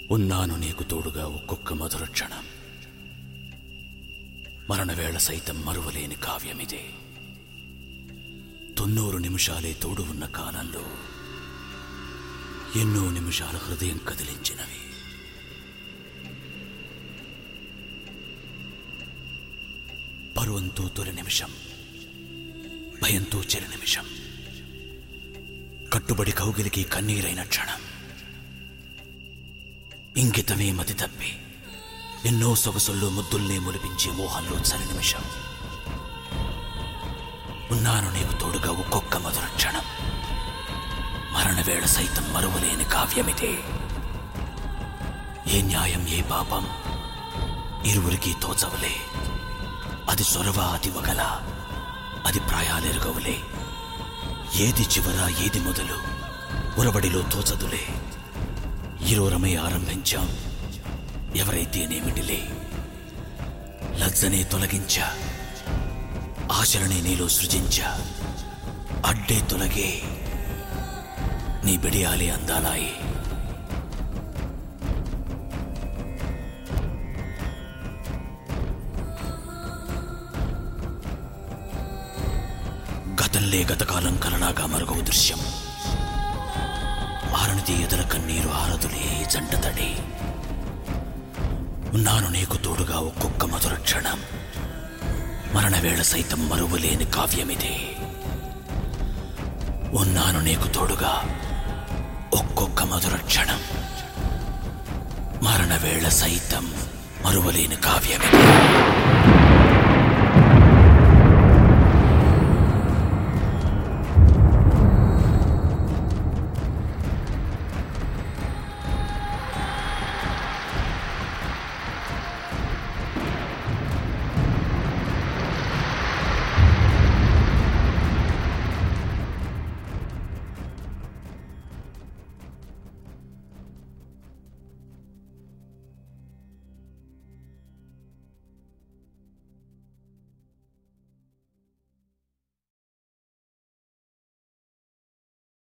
ఉన్నాను నీకు తోడుగా ఒక్కొక్క మధుర క్షణం. మరణవేళ సైతం మరువలేని కావ్యమిదే. 90 నిమిషాలే తోడు ఉన్న కాలంలో ఎన్నో నిమిషాల హృదయం కదిలించినవి. పరువంతో తొలి నిమిషం, భయంతో చెరి నిమిషం, కట్టుబడి కౌగిలికి కన్నీరైన క్షణం, ఇంగితమే మతి తప్పి ఎన్నో సొగసుల్లో ముద్దుల్నే ములిపించే మోహంలో చలి నిమిషం. ఉన్నాను నీకు తోడుగా ఒక్కొక్క మధుర క్షణం. మరణవేళ సైతం మరువలేని కావ్యమిదే. ఏ న్యాయం ఏ పాపం ఇరువురికి తోచవలే. అది సొరవ అది వగల, అది ప్రాయాలెరుగవులే. ఏది చివర ఏది మొదలు ఉరబడిలో తోచదులే. ఇరువురమై ఆరంభించాం, ఎవరైతేనేమిటిలే. లజ్జనే తొలగించా, ఆశలనే నీలో సృజించా. అడ్డే తొలగే, నీ బిడియాలి అందాలాయి. గతంలే గతకాలం కలలాగా మరుగవు దృశ్యం. ఆరణిది ఎదల కన్నీరు ఆరదులే జంట తడి. ఉన్నాను నీకు తోడుగా ఒక్కొక్క మధుర క్షణం. మరణవేళ సైతం మరువలేని కావ్యమిదే. ఉన్నాను నీకు తోడుగా ఒక్కొక్క మధుర క్షణం. మరణవేళ సైతం మరువలేని కావ్యమిదే.